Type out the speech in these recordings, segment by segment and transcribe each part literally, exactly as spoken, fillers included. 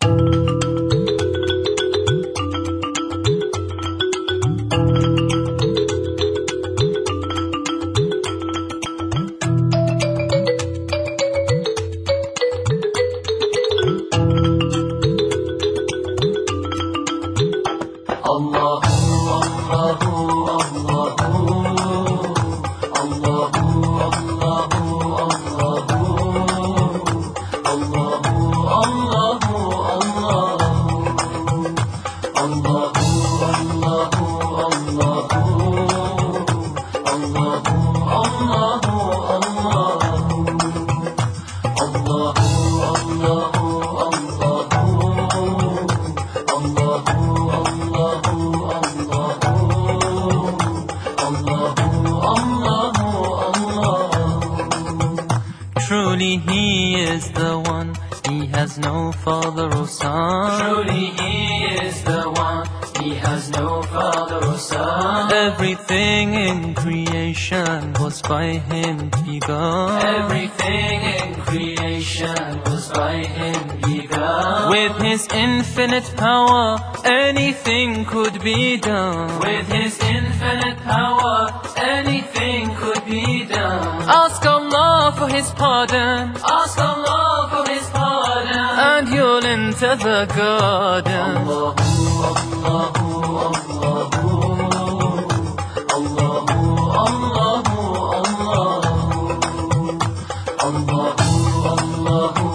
Truly He is the one, He has no father or son. Truly He is the one, He has no father or son. Everything in creation was by Him begun. Everything in creation was by Him begun. With His infinite power, anything could be done. With His infinite power, anything could be done. Ask Allah for His pardon, Ask Allah for His pardon, and you'll enter the garden. Allahu, Allahu, Allahu, Allahu, Allahu, Allahu, Allahu,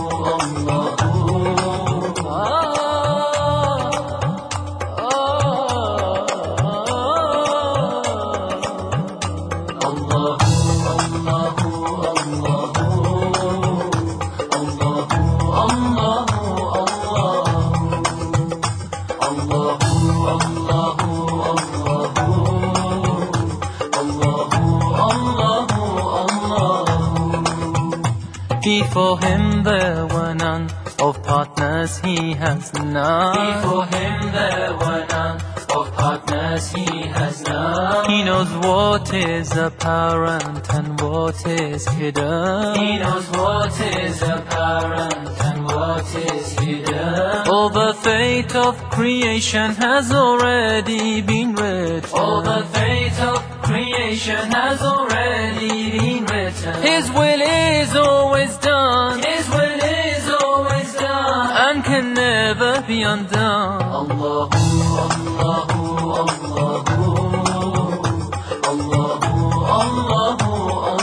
Before Him there were none, of partners He has none. Before Him there were none, of partners He has none. He knows what is apparent and what is hidden. He knows what is apparent and what is hidden. All the fate of creation has already been written. All the fate of creation has already been written. His will is always done, His will is always done, and can never be undone. Allahu, Allahu, Allahu, Allahu, Allahu,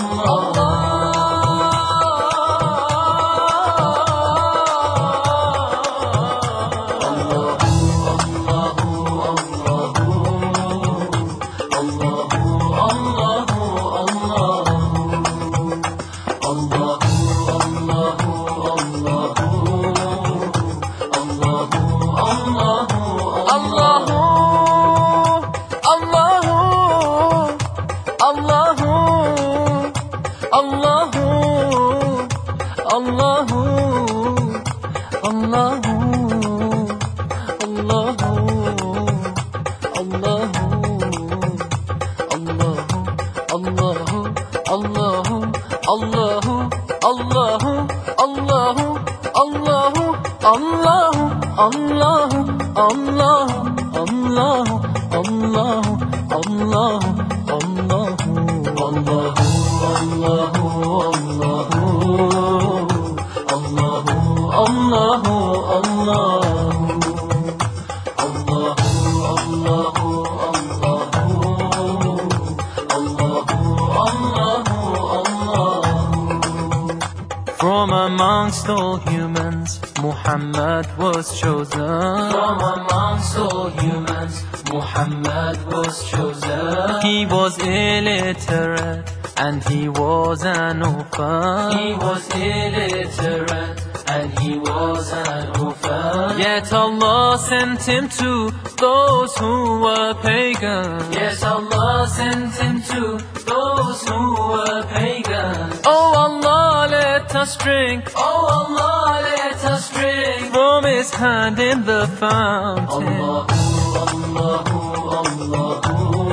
From amongst all humans, Muhammad was chosen. From amongst all humans, Muhammad was chosen. He was illiterate and he was an orphan. He was illiterate and he was an orphan. Yet Allah sent him to those who were pagan. Yes, Allah sent him to those who were pagan. Oh Allah, let us drink. Oh Allah, let us drink from His hand in the fountain. Allahu, Allahu, Allahu,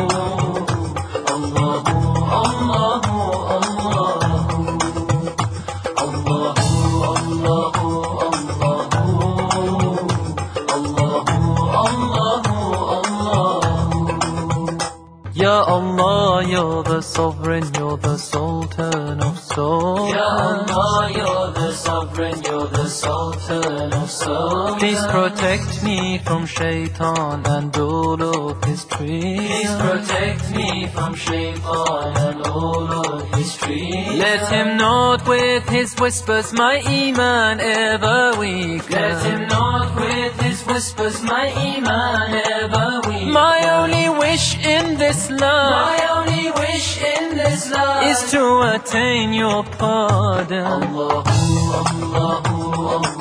Allahu, Allahu, Allahu, Allahu, Allahu, Allahu, you're the sovereign, you're the sultan of souls. Ya Allah, you're the sovereign, you're the sultan of souls. Please protect me from shaitan and all of his tricks. Please protect me from shaitan and all of his tricks. Let him not with his whispers my iman ever weaken. Let him not with his whispers my iman ever weaken. My only wish in this life, my only wish in this life is to attain your pardon. Allahu, Allahu, Allahu.